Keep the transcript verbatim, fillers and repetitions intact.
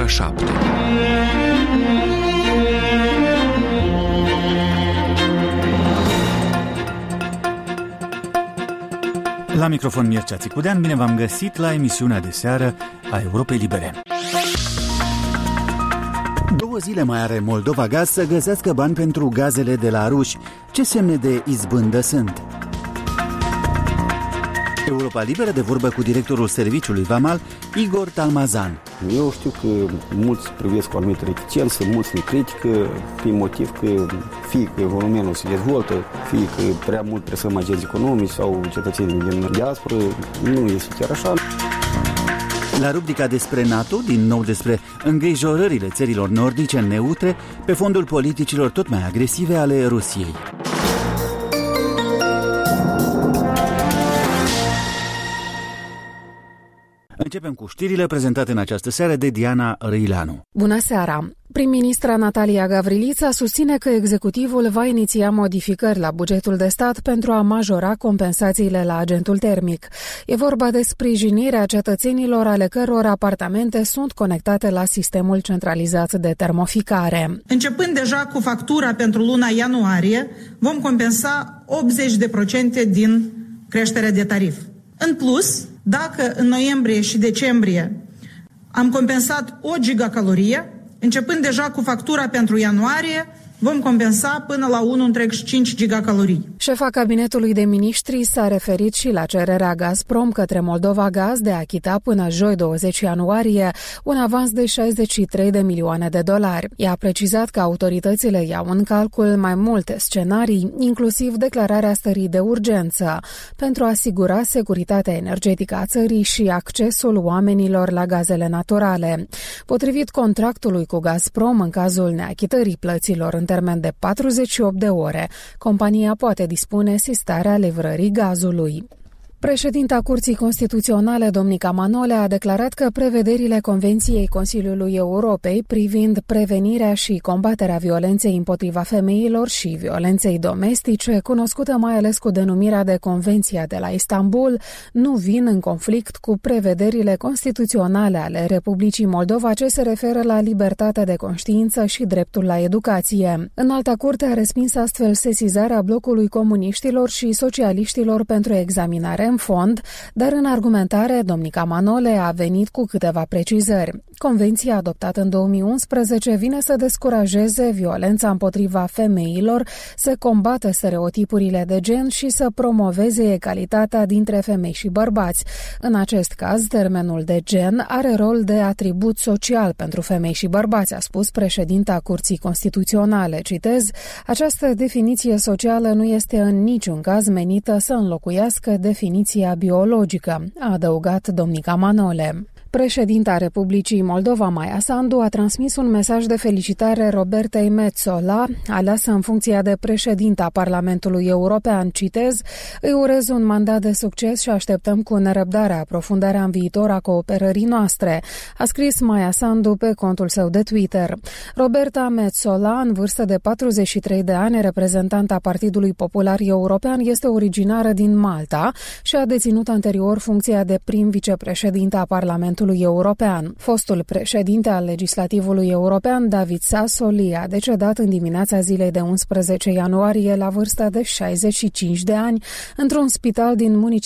ora șapte. La microfon Mircea Țicudean, bine v-am găsit la emisiunea de seară a Europei Libere. Două zile mai are Moldova Gaz să găsească bani pentru gazele de la ruși. Ce semne de izbândă sunt? Europa Liberă de vorbă cu directorul Serviciului Vamal, Igor Talmazan. Eu știu că mulți privesc cu o anumită reticență, mulți ne critică, pe motiv că fie că volumenul se dezvoltă, fie că prea mult presăm agenți economici sau cetățenii din diaspora. Nu este chiar așa. La rubrica despre NATO, din nou despre îngrijorările țărilor nordice neutre pe fondul politicilor tot mai agresive ale Rusiei. Începem cu știrile prezentate în această seară de Diana Răileanu. Bună seara! Prim-ministra Natalia Gavrilița susține că executivul va iniția modificări la bugetul de stat pentru a majora compensațiile la agentul termic. E vorba de sprijinirea cetățenilor ale căror apartamente sunt conectate la sistemul centralizat de termoficare. Începând deja cu factura pentru luna ianuarie, vom compensa optzeci la sută din creșterea de tarif. În plus, dacă în noiembrie și decembrie am compensat o gigacalorie, începând deja cu factura pentru ianuarie, vom compensa până la unu virgulă cinci gigacalorii. Șefa cabinetului de miniștri s-a referit și la cererea Gazprom către Moldova Gaz de a achita până joi douăzeci ianuarie un avans de șaizeci și trei de milioane de dolari. Ea a precizat că autoritățile iau în calcul mai multe scenarii, inclusiv declararea stării de urgență, pentru a asigura securitatea energetică a țării și accesul oamenilor la gazele naturale. Potrivit contractului cu Gazprom, în cazul neachitării plăților în termen de patruzeci și opt de ore, compania poate dispune sistarea livrării gazului. Președinta Curții Constituționale, Domnica Manole, a declarat că prevederile Convenției Consiliului Europei privind prevenirea și combaterea violenței împotriva femeilor și violenței domestice, cunoscută mai ales cu denumirea de Convenția de la Istanbul, nu vin în conflict cu prevederile constituționale ale Republicii Moldova ce se referă la libertatea de conștiință și dreptul la educație. Înalta Curte a respins astfel sesizarea blocului comuniștilor și socialiștilor pentru examinare în fond, dar în argumentare, Domnica Manole a venit cu câteva precizări. Convenția adoptată în două mii unsprezece vine să descurajeze violența împotriva femeilor, să combată stereotipurile de gen și să promoveze egalitatea dintre femei și bărbați. În acest caz, termenul de gen are rol de atribut social pentru femei și bărbați, a spus președinta Curții Constituționale. Citez, această definiție socială nu este în niciun caz menită să înlocuiască definiția biologică, a adăugat Domnica Manole. Președinta Republicii Moldova, Maia Sandu, a transmis un mesaj de felicitare Robertei Metsola, aleasă în funcția de președinta Parlamentului European. Citez, îi urez un mandat de succes și așteptăm cu nerăbdare aprofundarea în viitor a cooperării noastre, a scris Maia Sandu pe contul său de Twitter. Roberta Metsola, în vârstă de patruzeci și trei de ani, reprezentanta Partidului Popular European, este originară din Malta și a deținut anterior funcția de prim vicepreședinte a Parlamentului European. Fostul președinte al Legislativului European, David Sassoli, a decedat în dimineața zilei de unsprezece ianuarie la vârsta de șaizeci și cinci de ani într-un spital din municipul